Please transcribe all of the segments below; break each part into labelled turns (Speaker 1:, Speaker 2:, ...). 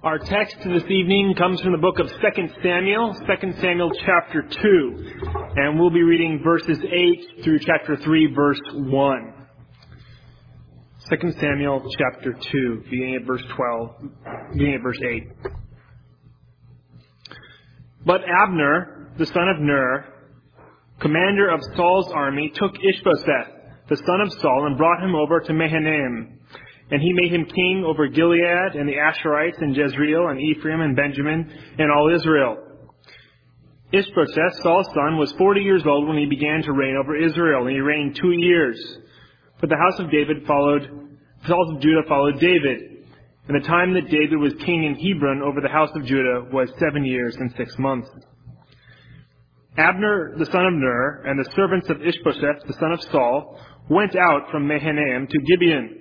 Speaker 1: Our text this evening comes from the book of 2 Samuel chapter 2, and we'll be reading verses 8 through chapter 3, verse 1. 2 Samuel chapter 2, beginning at verse 8. But Abner, the son of Ner, commander of Saul's army, took Ishbosheth, the son of Saul, and brought him over to Mahanaim. And he made him king over Gilead and the Asherites and Jezreel and Ephraim and Benjamin and all Israel. Ishbosheth, Saul's son, was 40 years old when he began to reign over Israel, and he reigned 2 years. But the house of Judah followed David. And the time that David was king in Hebron over the house of Judah was 7 years and 6 months. Abner, the son of Ner, and the servants of Ishbosheth, the son of Saul, went out from Mahanaim to Gibeon.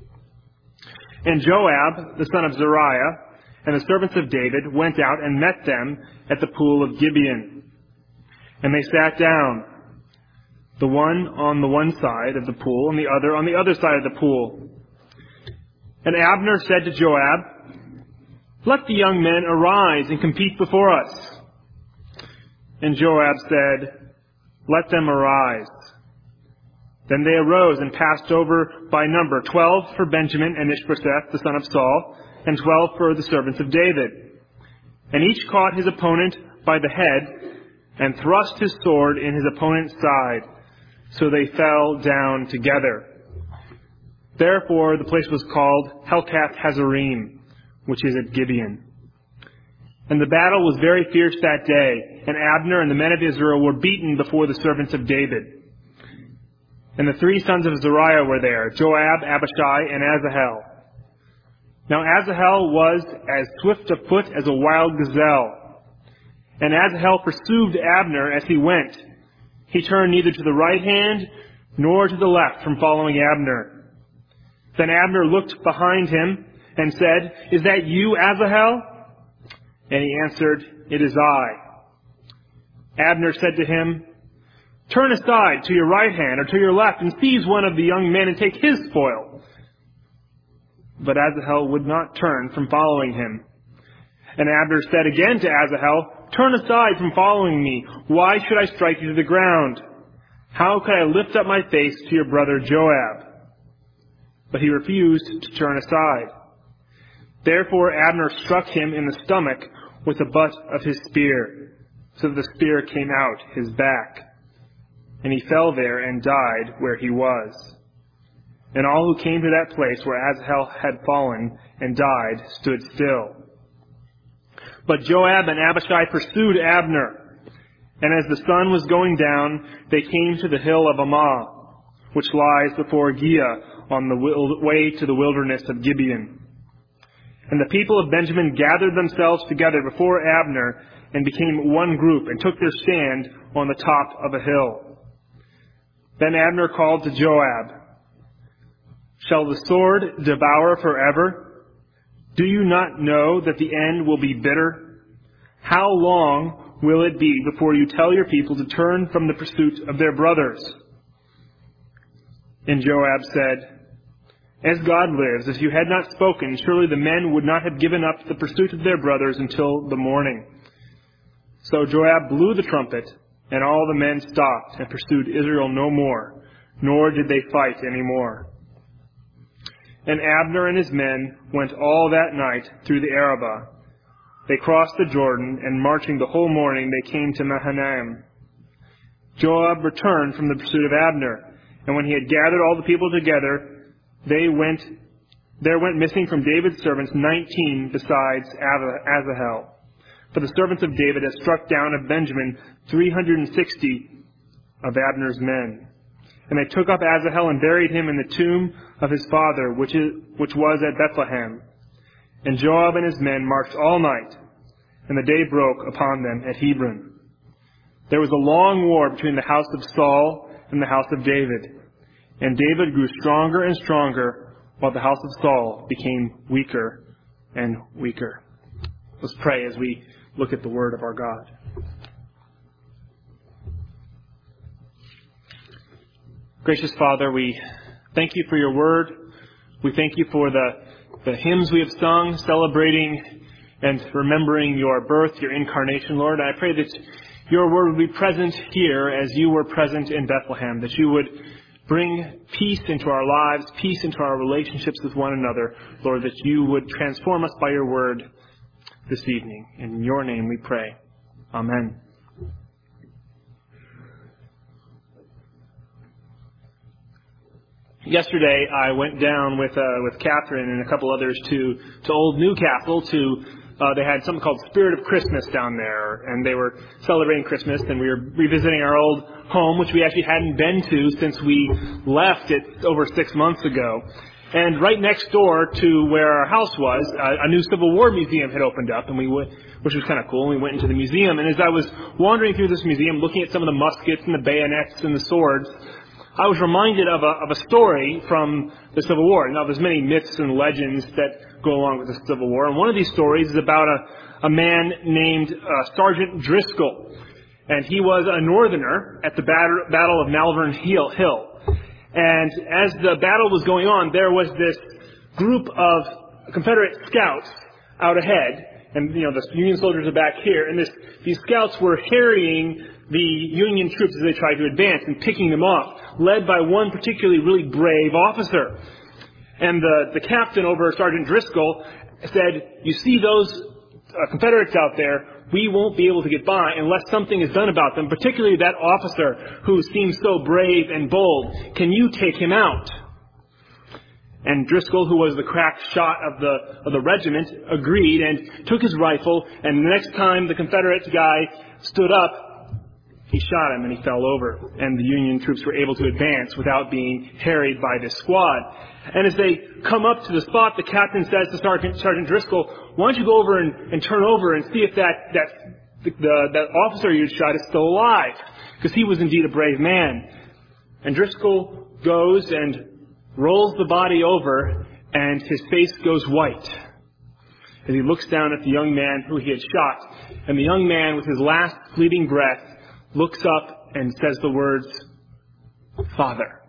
Speaker 1: And Joab, the son of Zeruiah, and the servants of David went out and met them at the pool of Gibeon. And they sat down, the one on the one side of the pool, and the other on the other side of the pool. And Abner said to Joab, "Let the young men arise and compete before us." And Joab said, "Let them arise." Then they arose and passed over by number, 12 for Benjamin and Ishbosheth, the son of Saul, and 12 for the servants of David. And each caught his opponent by the head and thrust his sword in his opponent's side, so they fell down together. Therefore the place was called Helkath Hazarim, which is at Gibeon. And the battle was very fierce that day, and Abner and the men of Israel were beaten before the servants of David. And the 3 sons of Zeruiah were there, Joab, Abishai, and Asahel. Now Asahel was as swift of foot as a wild gazelle. And Asahel pursued Abner as he went. He turned neither to the right hand nor to the left from following Abner. Then Abner looked behind him and said, "Is that you, Asahel?" And he answered, "It is I." Abner said to him, "Turn aside to your right hand or to your left and seize one of the young men and take his spoil." But Asahel would not turn from following him. And Abner said again to Asahel, "Turn aside from following me. Why should I strike you to the ground? How could I lift up my face to your brother Joab?" But he refused to turn aside. Therefore Abner struck him in the stomach with the butt of his spear, so that the spear came out his back. And he fell there and died where he was. And all who came to that place where Asahel had fallen and died stood still. But Joab and Abishai pursued Abner. And as the sun was going down, they came to the hill of Ammah, which lies before Giah on the way to the wilderness of Gibeon. And the people of Benjamin gathered themselves together before Abner and became one group and took their stand on the top of a hill. Then Abner called to Joab, "Shall the sword devour forever? Do you not know that the end will be bitter? How long will it be before you tell your people to turn from the pursuit of their brothers?" And Joab said, "As God lives, if you had not spoken, surely the men would not have given up the pursuit of their brothers until the morning." So Joab blew the trumpet, and all the men stopped and pursued Israel no more, nor did they fight any more. And Abner and his men went all that night through the Arabah. They crossed the Jordan, and marching the whole morning they came to Mahanaim. Joab returned from the pursuit of Abner, and when he had gathered all the people together, there went missing from David's servants 19 besides Asahel. For the servants of David had struck down of Benjamin 360 of Abner's men. And they took up Asahel and buried him in the tomb of his father, which was at Bethlehem. And Joab and his men marched all night, and the day broke upon them at Hebron. There was a long war between the house of Saul and the house of David. And David grew stronger and stronger, while the house of Saul became weaker and weaker. Let's pray as we look at the word of our God. Gracious Father, we thank you for your word. We thank you for the hymns we have sung celebrating and remembering your birth, your incarnation, Lord. I pray that your word would be present here as you were present in Bethlehem, that you would bring peace into our lives, peace into our relationships with one another, Lord, that you would transform us by your word this evening. In your name we pray. Amen. Yesterday, I went down with Catherine and a couple others to Old Newcastle they had something called Spirit of Christmas down there, and they were celebrating Christmas, and we were revisiting our old home, which we actually hadn't been to since we left it over 6 months ago. And right next door to where our house was, a new Civil War museum had opened up, and which was kind of cool, and we went into the museum. And as I was wandering through this museum, looking at some of the muskets and the bayonets and the swords, I was reminded of a story from the Civil War. Now, there's many myths and legends that go along with the Civil War, and one of these stories is about a man named Sergeant Driscoll, and he was a Northerner at the Battle of Malvern Hill. And as the battle was going on, there was this group of Confederate scouts out ahead, and the Union soldiers are back here, and these scouts were harrying the Union troops as they tried to advance and picking them off, led by one particularly really brave officer. And the captain over Sergeant Driscoll said, "You see those Confederates out there, we won't be able to get by unless something is done about them, particularly that officer who seems so brave and bold. Can you take him out?" And Driscoll, who was the crack shot of the regiment, agreed and took his rifle, and the next time the Confederate guy stood up, he shot him and he fell over, and the Union troops were able to advance without being harried by this squad. And as they come up to the spot, the captain says to Sergeant Driscoll, "Why don't you go over and turn over and see if that officer you shot is still alive?" Because he was indeed a brave man. And Driscoll goes and rolls the body over, and his face goes white as he looks down at the young man who he had shot. And the young man, with his last fleeting breath, looks up and says the words, "Father."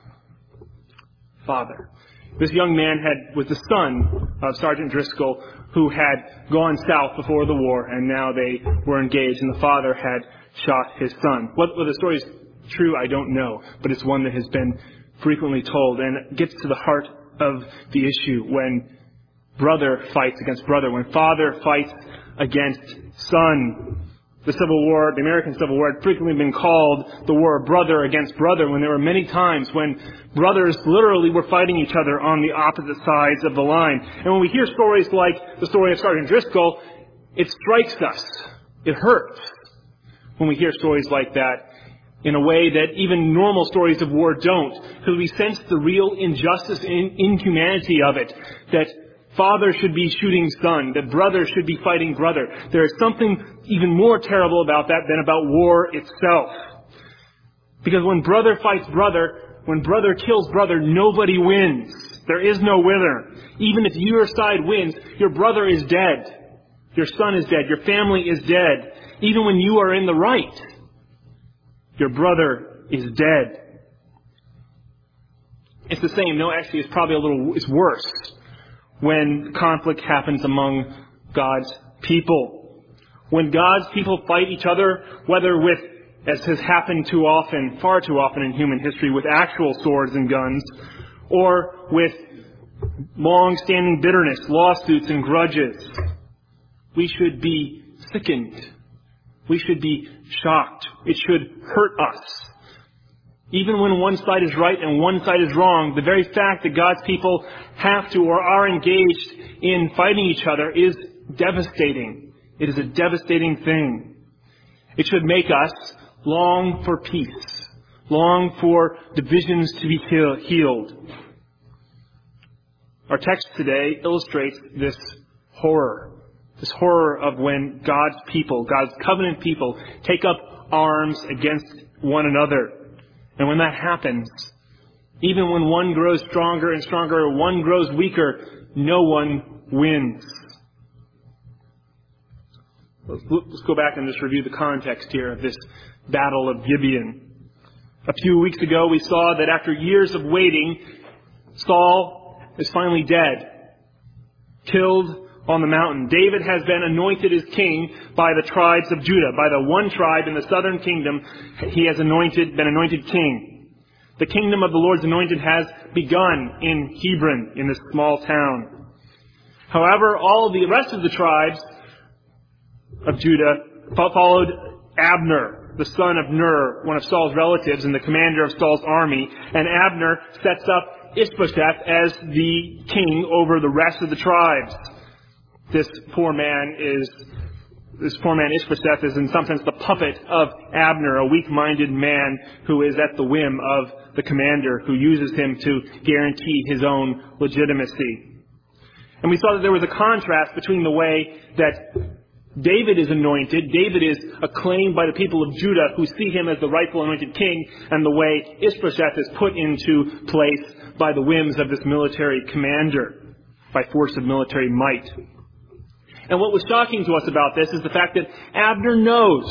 Speaker 1: Father. This young man was the son of Sergeant Driscoll, who had gone south before the war, and now they were engaged, and the father had shot his son. Whether the story is true, I don't know, but it's one that has been frequently told, and it gets to the heart of the issue when brother fights against brother, when father fights against son. The Civil War, the American Civil War, had frequently been called the war of brother against brother, when there were many times when brothers literally were fighting each other on the opposite sides of the line. And when we hear stories like the story of Sergeant Driscoll, it strikes us. It hurts when we hear stories like that, in a way that even normal stories of war don't, because we sense the real injustice and inhumanity of it, that father should be shooting son, that brother should be fighting brother. There is something even more terrible about that than about war itself. Because when brother fights brother, when brother kills brother, nobody wins. There is no winner. Even if your side wins, your brother is dead. Your son is dead. Your family is dead. Even when you are in the right, your brother is dead. It's the same. No, actually, it's worse when conflict happens among God's people. When God's people fight each other, whether with, as has happened too often, far too often in human history, with actual swords and guns, or with long-standing bitterness, lawsuits and grudges, we should be sickened. We should be shocked. It should hurt us. Even when one side is right and one side is wrong, the very fact that God's people have to or are engaged in fighting each other is devastating. It is a devastating thing. It should make us long for peace, long for divisions to be healed. Our text today illustrates this horror of when God's people, God's covenant people, take up arms against one another. And when that happens, even when one grows stronger and stronger, or one grows weaker, no one wins. Let's go back and just review the context here of this Battle of Gibeon. A few weeks ago, we saw that after years of waiting, Saul is finally dead, killed on the mountain. David has been anointed as king by the tribes of Judah. By the one tribe in the southern kingdom, he has been anointed king. The kingdom of the Lord's anointed has begun in Hebron, in this small town. However, all of the rest of the tribes of Judah followed Abner, the son of Ner, one of Saul's relatives and the commander of Saul's army. And Abner sets up Ishbosheth as the king over the rest of the tribes. This poor man Ishbosheth is in some sense the puppet of Abner, a weak-minded man who is at the whim of the commander, who uses him to guarantee his own legitimacy. And we saw that there was a contrast between the way that David is anointed, David is acclaimed by the people of Judah who see him as the rightful anointed king, and the way Ishbosheth is put into place by the whims of this military commander, by force of military might. And what was shocking to us about this is the fact that Abner knows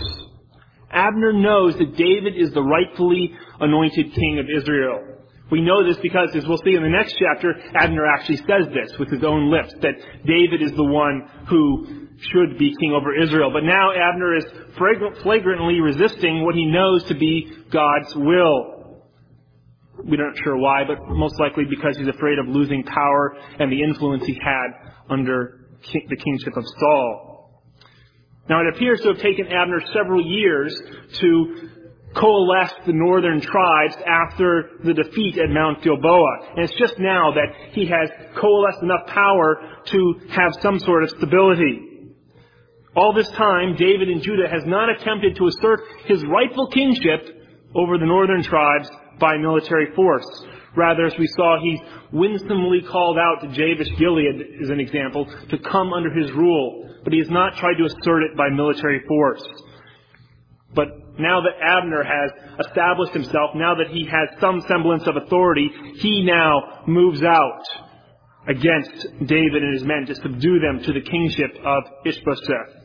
Speaker 1: that David is the rightfully anointed king of Israel. We know this because, as we'll see in the next chapter, Abner actually says this with his own lips, that David is the one who should be king over Israel. But now Abner is flagrantly resisting what he knows to be God's will. We're not sure why, but most likely because he's afraid of losing power and the influence he had under the kingship of Saul. Now, it appears to have taken Abner several years to coalesce the northern tribes after the defeat at Mount Gilboa. And it's just now that he has coalesced enough power to have some sort of stability. All this time, David in Judah has not attempted to assert his rightful kingship over the northern tribes by military force. Rather, as we saw, he winsomely called out to Jabesh Gilead, as an example, to come under his rule. But he has not tried to assert it by military force. But now that Abner has established himself, now that he has some semblance of authority, he now moves out against David and his men to subdue them to the kingship of Ishbosheth.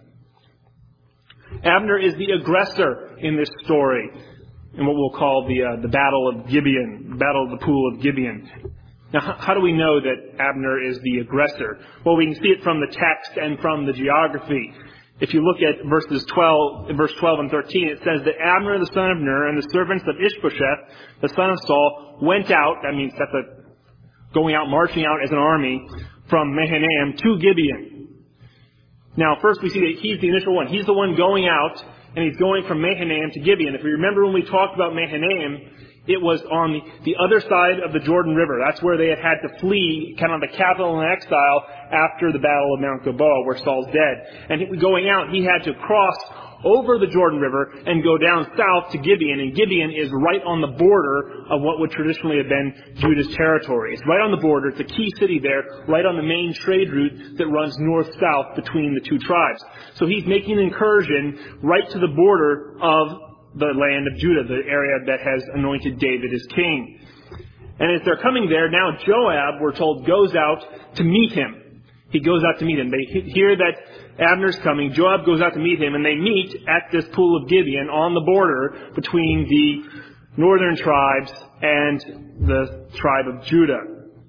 Speaker 1: Abner is the aggressor in this story, in what we'll call the Battle of Gibeon, the Battle of the Pool of Gibeon. Now, how do we know that Abner is the aggressor? Well, we can see it from the text and from the geography. If you look at verse 12 and 13, it says that Abner the son of Ner and the servants of Ishbosheth, the son of Saul, went out, that means going out, marching out as an army, from Mahanaim to Gibeon. Now, first we see that he's the initial one. He's the one going out, and he's going from Mahanaim to Gibeon. If you remember when we talked about Mahanaim, it was on the other side of the Jordan River. That's where they had to flee, kind of the capital in exile, after the Battle of Mount Gilboa, where Saul's dead. And going out, he had to cross over the Jordan River and go down south to Gibeon. And Gibeon is right on the border of what would traditionally have been Judah's territory. It's right on the border. It's a key city there, right on the main trade route that runs north-south between the two tribes. So he's making an incursion right to the border of the land of Judah, the area that has anointed David as king. And as they're coming there, now Joab, we're told, goes out to meet him. He goes out to meet him. They hear that Abner's coming. Joab goes out to meet him, and they meet at this pool of Gibeon on the border between the northern tribes and the tribe of Judah.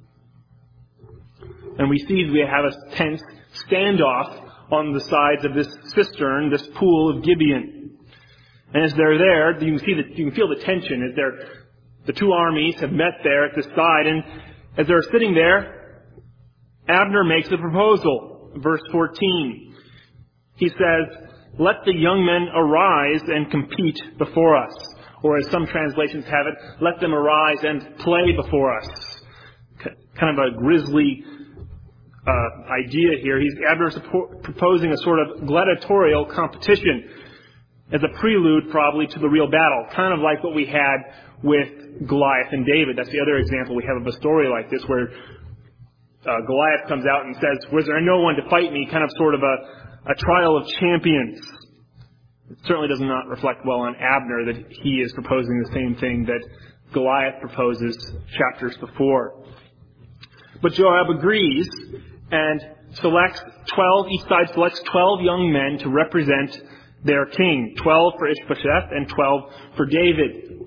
Speaker 1: And we see we have a tense standoff on the sides of this cistern, this pool of Gibeon. And as they're there, you can feel the tension as the two armies have met there at the side. And as they're sitting there, Abner makes a proposal. Verse 14. He says, "Let the young men arise and compete before us." Or as some translations have it, "Let them arise and play before us." Kind of a grisly idea here. Abner's proposing a sort of gladiatorial competition as a prelude probably to the real battle. Kind of like what we had with Goliath and David. That's the other example we have of a story like this where Goliath comes out and says, "Was there no one to fight me?" Kind of sort of a trial of champions. It certainly does not reflect well on Abner that he is proposing the same thing that Goliath proposes chapters before. But Joab agrees and selects 12, each side selects 12 young men to represent their king. 12 for Ishbosheth and 12 for David.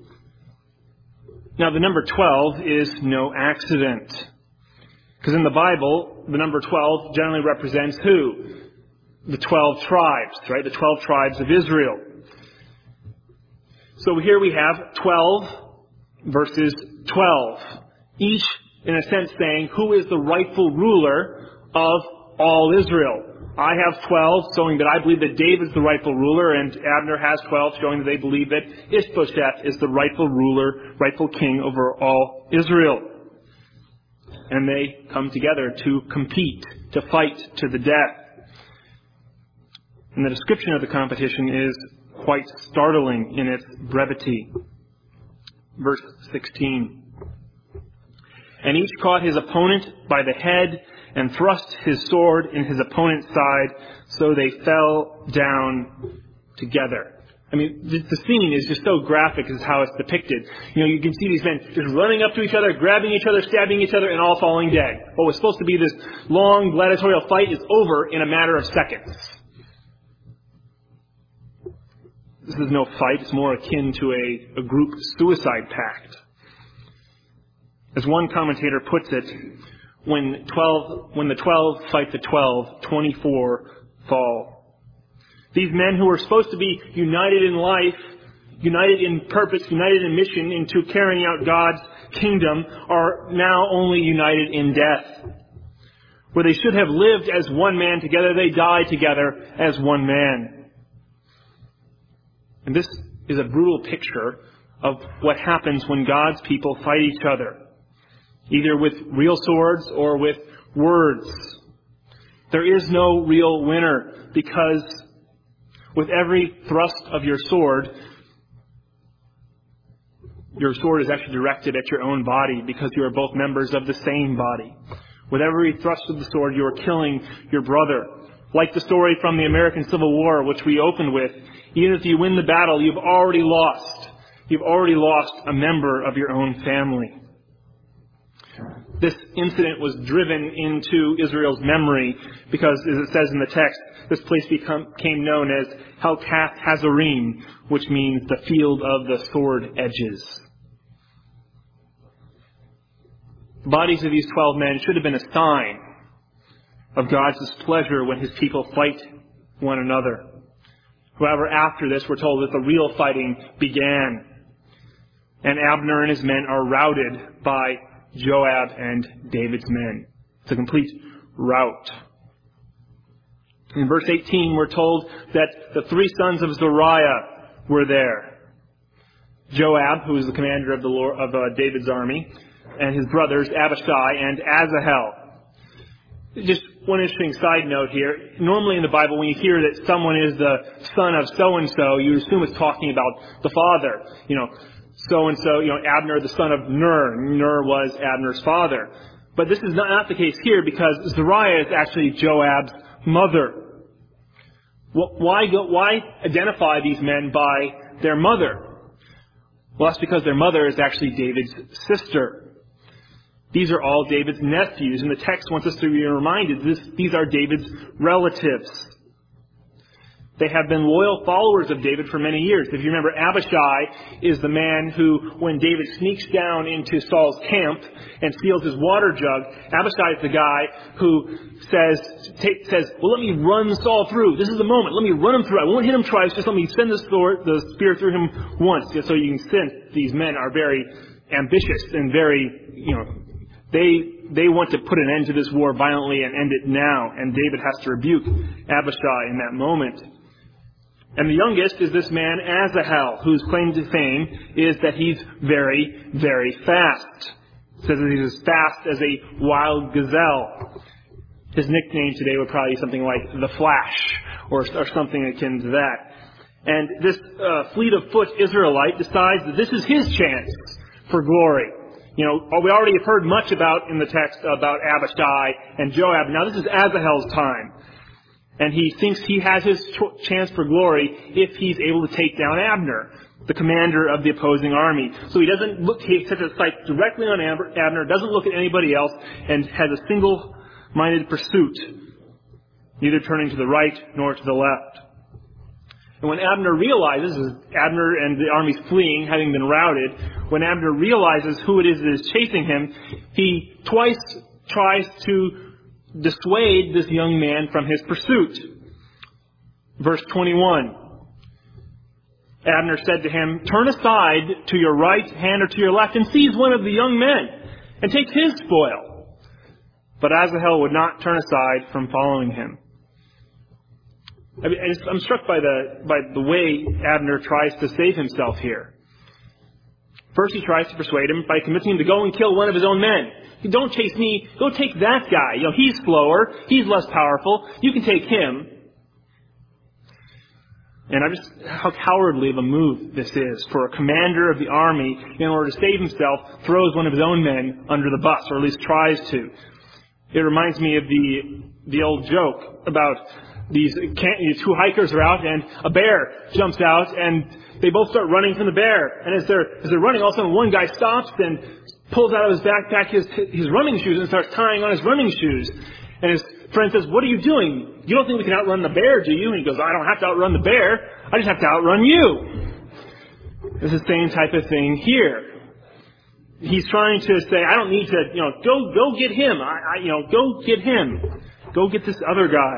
Speaker 1: Now the number 12 is no accident. Because in the Bible, the number 12 generally represents who? The 12 tribes, right? The 12 tribes of Israel. So here we have 12 versus 12. Each, in a sense, saying who is the rightful ruler of all Israel. I have 12, showing that I believe that David's the rightful ruler, and Abner has 12, showing that they believe that Ishbosheth is the rightful ruler, rightful king over all Israel. And they come together to compete, to fight to the death. And the description of the competition is quite startling in its brevity. Verse 16. And each caught his opponent by the head and thrust his sword in his opponent's side, so they fell down together. I mean, the scene is just so graphic as how it's depicted. You can see these men just running up to each other, grabbing each other, stabbing each other, and all falling dead. What was supposed to be this long gladiatorial fight is over in a matter of seconds. This is no fight. It's more akin to a group suicide pact. As one commentator puts it, when the 12 fight the 12, 24 fall. These men who were supposed to be united in life, united in purpose, united in mission into carrying out God's kingdom, are now only united in death. Where they should have lived as one man together, they die together as one man. And this is a brutal picture of what happens when God's people fight each other, either with real swords or with words. There is no real winner, because with every thrust of your sword is actually directed at your own body, because you are both members of the same body. With every thrust of the sword, you are killing your brother. Like the story from the American Civil War, which we opened with, even if you win the battle, you've already lost. You've already lost a member of your own family. This incident was driven into Israel's memory because, as it says in the text, this place became known as Helkath Hazarim, which means the field of the sword edges. The bodies of these 12 men should have been a sign of God's displeasure when his people fight one another. However, after this, we're told that the real fighting began, and Abner and his men are routed by Joab and David's men. It's a complete rout. In verse 18, we're told that the 3 sons of Zeruiah were there. Joab, who was the commander of David's army, and his brothers Abishai and Asahel. Just one interesting side note here. Normally in the Bible, when you hear that someone is the son of so-and-so, you assume it's talking about the father. So-and-so, Abner, the son of Ner. Ner was Abner's father. But this is not the case here, because Zeruiah is actually Joab's mother. Why identify these men by their mother? Well, that's because their mother is actually David's sister. These are all David's nephews, and the text wants us to be reminded these are David's relatives. They have been loyal followers of David for many years. If you remember, Abishai is the man who, when David sneaks down into Saul's camp and steals his water jug, Abishai is the guy who says, well, let me run Saul through. This is the moment. Let me run him through. I won't hit him twice. Just let me send the spear through him once. Just so you can sense these men are very ambitious and very, they want to put an end to this war violently and end it now. And David has to rebuke Abishai in that moment. And the youngest is this man, Asahel, whose claim to fame is that he's very, very fast. It says that he's as fast as a wild gazelle. His nickname today would probably be something like the Flash, or something akin to that. And this fleet of foot Israelite decides that this is his chance for glory. We already have heard much about in the text about Abishai and Joab. Now this is Asahel's time. And he thinks he has his chance for glory if he's able to take down Abner, the commander of the opposing army. So he sets his sights directly on Abner, doesn't look at anybody else, and has a single-minded pursuit, neither turning to the right nor to the left. And when Abner realizes, Abner and the army's fleeing, having been routed, when Abner realizes who it is that is chasing him, he twice tries to dissuade this young man from his pursuit. Verse 21. Abner said to him, "Turn aside to your right hand or to your left and seize one of the young men and take his spoil." But Asahel would not turn aside from following him. I'm struck by the way Abner tries to save himself here. First, he tries to persuade him by convincing him to go and kill one of his own men. "Don't chase me. Go take that guy. He's slower. He's less powerful. You can take him." And how cowardly of a move this is for a commander of the army, in order to save himself, throws one of his own men under the bus, or at least tries to. It reminds me of the old joke about these two hikers are out and a bear jumps out and they both start running from the bear. And as they're running, all of a sudden one guy stops and pulls out of his backpack his running shoes and starts tying on his running shoes. And his friend says, "What are you doing? You don't think we can outrun the bear, do you?" And he goes, "I don't have to outrun the bear. I just have to outrun you." It's the same type of thing here. He's trying to say, "I don't need to, go get him. Go get him. Go get this other guy."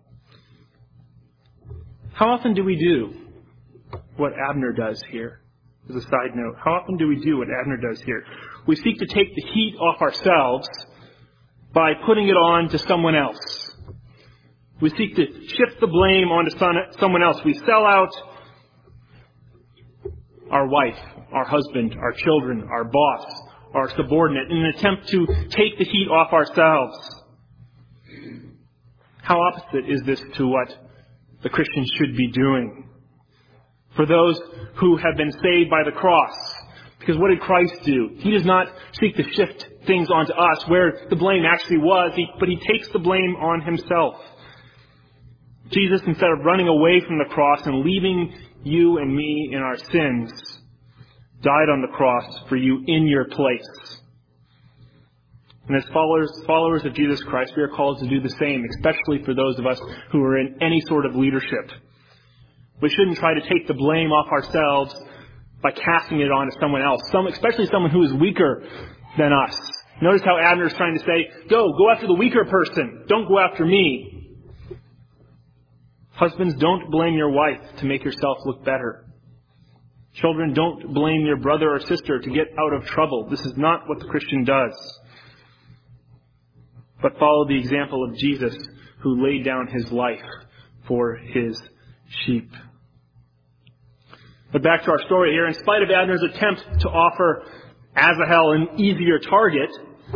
Speaker 1: How often do we do what Abner does here? As a side note, how often do we do what Abner does here? We seek to take the heat off ourselves by putting it on to someone else. We seek to shift the blame onto someone else. We sell out our wife, our husband, our children, our boss, our subordinate in an attempt to take the heat off ourselves. How opposite is this to what the Christians should be doing? For those who have been saved by the cross, because what did Christ do? He does not seek to shift things onto us where the blame actually was, but he takes the blame on himself. Jesus, instead of running away from the cross and leaving you and me in our sins, died on the cross for you in your place. And as followers of Jesus Christ, we are called to do the same, especially for those of us who are in any sort of leadership. We shouldn't try to take the blame off ourselves by casting it on to someone else, especially someone who is weaker than us. Notice how Abner is trying to say, go after the weaker person. Don't go after me. Husbands, don't blame your wife to make yourself look better. Children, don't blame your brother or sister to get out of trouble. This is not what the Christian does. But follow the example of Jesus, who laid down his life for his sheep. But back to our story here. In spite of Abner's attempt to offer Asahel an easier target,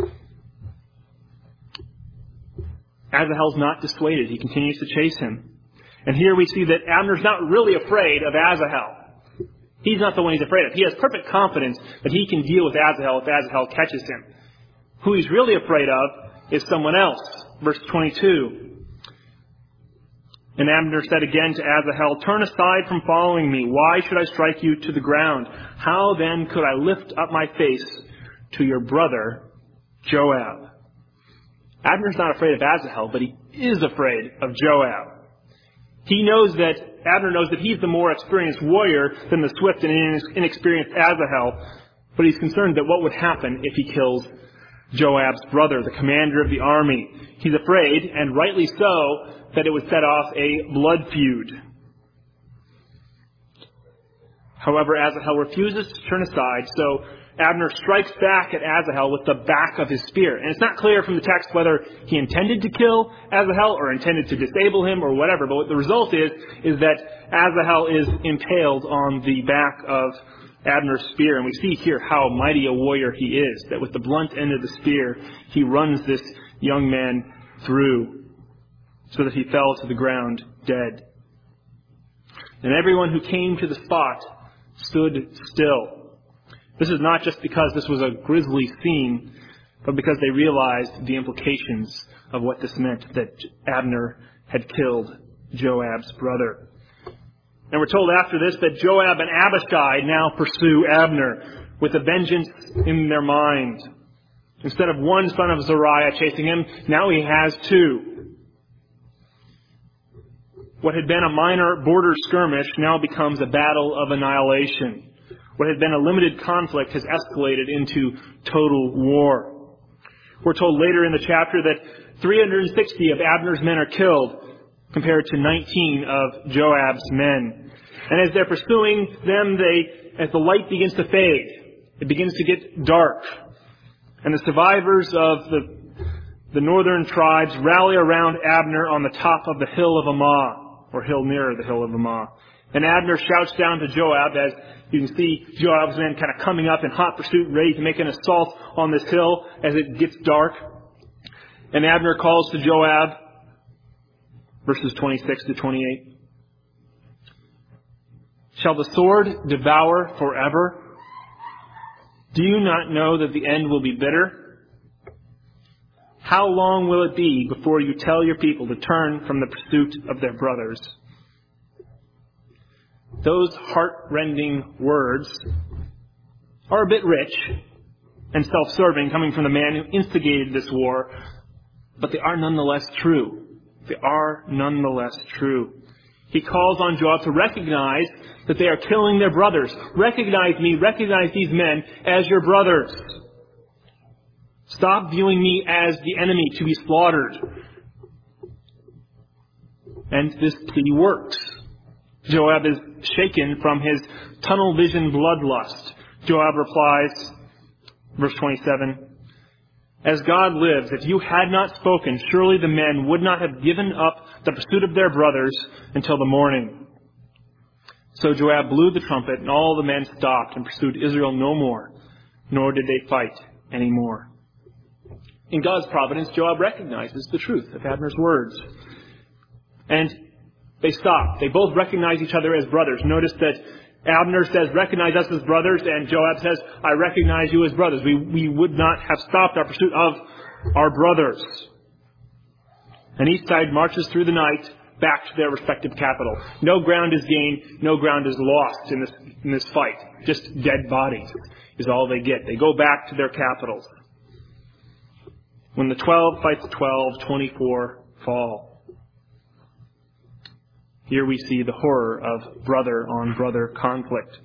Speaker 1: Asahel's not dissuaded. He continues to chase him. And here we see that Abner's not really afraid of Asahel. He's not the one he's afraid of. He has perfect confidence that he can deal with Asahel if Asahel catches him. Who he's really afraid of is someone else. Verse 22. And Abner said again to Asahel, "Turn aside from following me. Why should I strike you to the ground? How then could I lift up my face to your brother Joab?" Abner's not afraid of Asahel, but he is afraid of Joab. Abner knows that he's the more experienced warrior than the swift and inexperienced Asahel, but he's concerned that what would happen if he kills Joab's brother, the commander of the army. He's afraid, and rightly so, that it would set off a blood feud. However, Asahel refuses to turn aside, so Abner strikes back at Asahel with the back of his spear. And it's not clear from the text whether he intended to kill Asahel or intended to disable him or whatever, but what the result is that Asahel is impaled on the back of Abner's spear. And we see here how mighty a warrior he is, that with the blunt end of the spear, he runs this young man through so that he fell to the ground dead. And everyone who came to the spot stood still. This is not just because this was a grisly scene, but because they realized the implications of what this meant, that Abner had killed Joab's brother. And we're told after this that Joab and Abishai now pursue Abner with a vengeance in their mind. Instead of one son of Zeruiah chasing him, now he has two. What had been a minor border skirmish now becomes a battle of annihilation. What had been a limited conflict has escalated into total war. We're told later in the chapter that 360 of Abner's men are killed compared to 19 of Joab's men. And as they're pursuing them, as the light begins to fade, it begins to get dark. And the survivors of the northern tribes rally around Abner on the top of the hill of Ammah, or hill near the hill of Ammah. And Abner shouts down to Joab, as you can see Joab's men kind of coming up in hot pursuit, ready to make an assault on this hill as it gets dark. And Abner calls to Joab, verses 26 to 28. Shall the sword devour forever? Do you not know that the end will be bitter? How long will it be before you tell your people to turn from the pursuit of their brothers? Those heart-rending words are a bit rich and self-serving, coming from the man who instigated this war, but they are nonetheless true. They are nonetheless true. He calls on Joab to recognize that they are killing their brothers. Recognize me, recognize these men as your brothers. Stop viewing me as the enemy to be slaughtered. And this plea works. Joab is shaken from his tunnel vision bloodlust. Joab replies, verse 27, As God lives, if you had not spoken, surely the men would not have given up the pursuit of their brothers until the morning. So Joab blew the trumpet, and all the men stopped and pursued Israel no more, nor did they fight any more. In God's providence, Joab recognizes the truth of Abner's words. And they stop. They both recognize each other as brothers. Notice that Abner says, recognize us as brothers, and Joab says, I recognize you as brothers. We would not have stopped our pursuit of our brothers. And each side marches through the night back to their respective capital. No ground is gained, no ground is lost in this fight. Just dead bodies is all they get. They go back to their capitals. When the 12 fight the 12, 24 fall. Here we see the horror of brother-on-brother conflict.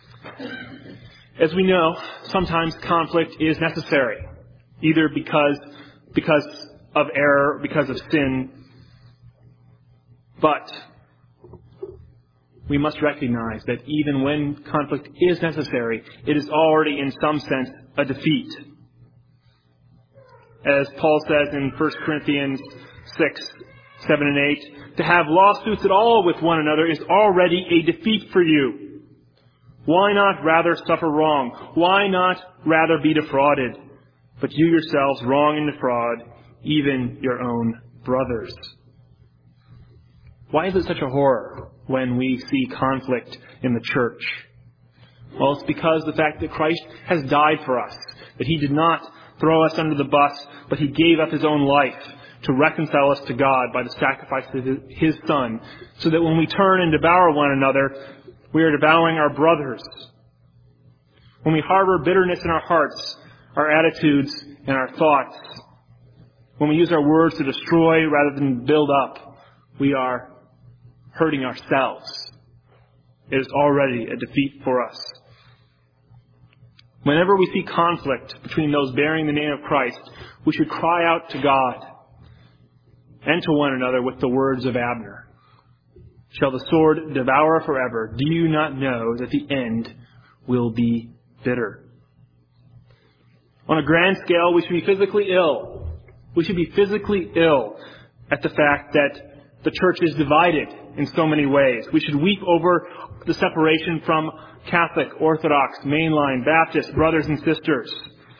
Speaker 1: As we know, sometimes conflict is necessary, either because of error, because of sin. But we must recognize that even when conflict is necessary, it is already in some sense a defeat. As Paul says in 1 Corinthians 6, 7 and 8, to have lawsuits at all with one another is already a defeat for you. Why not rather suffer wrong? Why not rather be defrauded? But you yourselves wrong and defraud even your own brothers. Why is it such a horror when we see conflict in the church? Well, it's because the fact that Christ has died for us, that He did not throw us under the bus, but He gave up His own life to reconcile us to God by the sacrifice of His Son, so that when we turn and devour one another, we are devouring our brothers. When we harbor bitterness in our hearts, our attitudes, and our thoughts, when we use our words to destroy rather than build up, we are hurting ourselves. It is already a defeat for us. Whenever we see conflict between those bearing the name of Christ, we should cry out to God and to one another with the words of Abner. Shall the sword devour forever? Do you not know that the end will be bitter? On a grand scale, we should be physically ill. We should be physically ill at the fact that the church is divided in so many ways. We should weep over the separation from Catholic, Orthodox, Mainline, Baptist, brothers and sisters.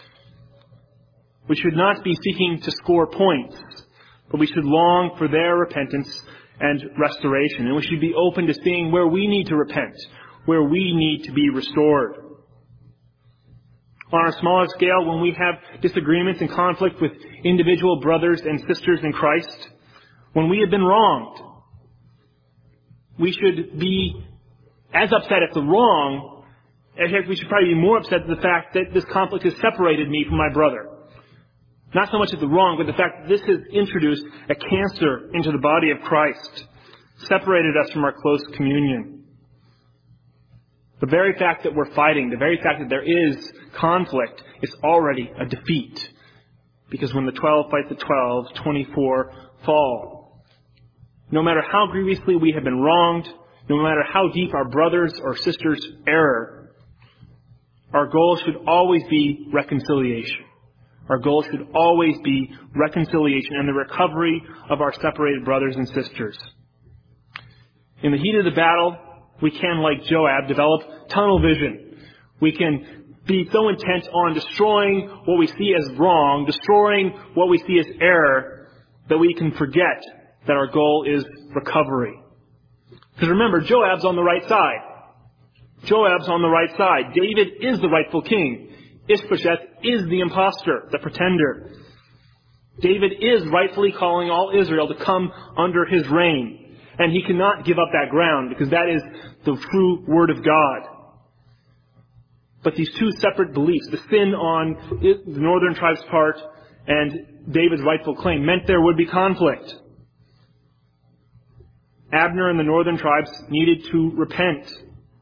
Speaker 1: We should not be seeking to score points, but we should long for their repentance and restoration. And we should be open to seeing where we need to repent, where we need to be restored. On a smaller scale, when we have disagreements and conflict with individual brothers and sisters in Christ, when we have been wronged, we should be as upset at the wrong. In fact, we should probably be more upset at the fact that this conflict has separated me from my brother. Not so much at the wrong, but the fact that this has introduced a cancer into the body of Christ, separated us from our close communion. The very fact that we're fighting, the very fact that there is conflict, is already a defeat. Because when the 12 fight the 12, 24 fall. No matter how grievously we have been wronged, no matter how deep our brothers or sisters' error, our goal should always be reconciliation. Our goal should always be reconciliation and the recovery of our separated brothers and sisters. In the heat of the battle, we can, like Joab, develop tunnel vision. We can be so intent on destroying what we see as wrong, destroying what we see as error, that we can forget that our goal is recovery. Because remember, Joab's on the right side. Joab's on the right side. David is the rightful king. Ishbosheth is the impostor, the pretender. David is rightfully calling all Israel to come under his reign. And he cannot give up that ground because that is the true word of God. But these two separate beliefs, the sin on the northern tribe's part and David's rightful claim, meant there would be conflict. Abner and the northern tribes needed to repent.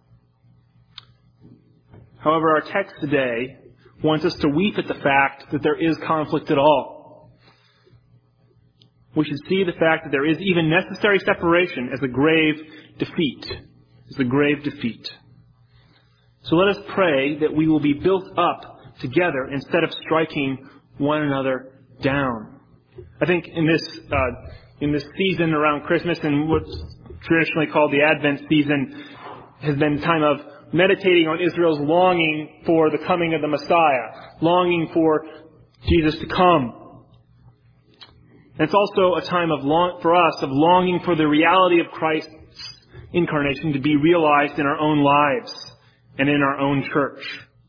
Speaker 1: However, our text today wants us to weep at the fact that there is conflict at all. We should see the fact that there is even necessary separation as a grave defeat. As a grave defeat. So let us pray that we will be built up together instead of striking one another down. I think in this season around Christmas and what's traditionally called the Advent season has been a time of meditating on Israel's longing for the coming of the Messiah, longing for Jesus to come. And it's also a time for us of longing for the reality of Christ's incarnation to be realized in our own lives and in our own church.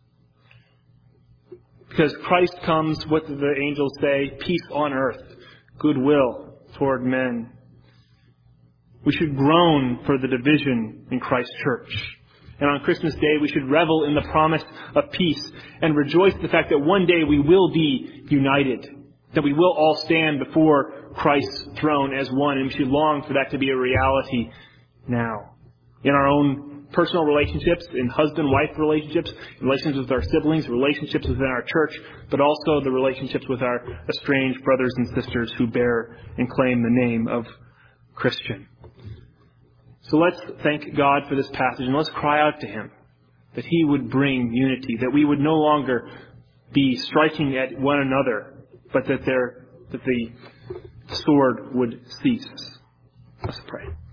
Speaker 1: Because Christ comes, what do the angels say? Peace on earth, goodwill toward men. We should groan for the division in Christ's church. And on Christmas Day, we should revel in the promise of peace and rejoice in the fact that one day we will be united, that we will all stand before Christ's throne as one, and we should long for that to be a reality now. In our own personal relationships, in husband-wife relationships, relationships with our siblings, relationships within our church, but also the relationships with our estranged brothers and sisters who bear and claim the name of Christian. So let's thank God for this passage and let's cry out to Him that He would bring unity, that we would no longer be striking at one another, but that the sword would cease. Let's pray.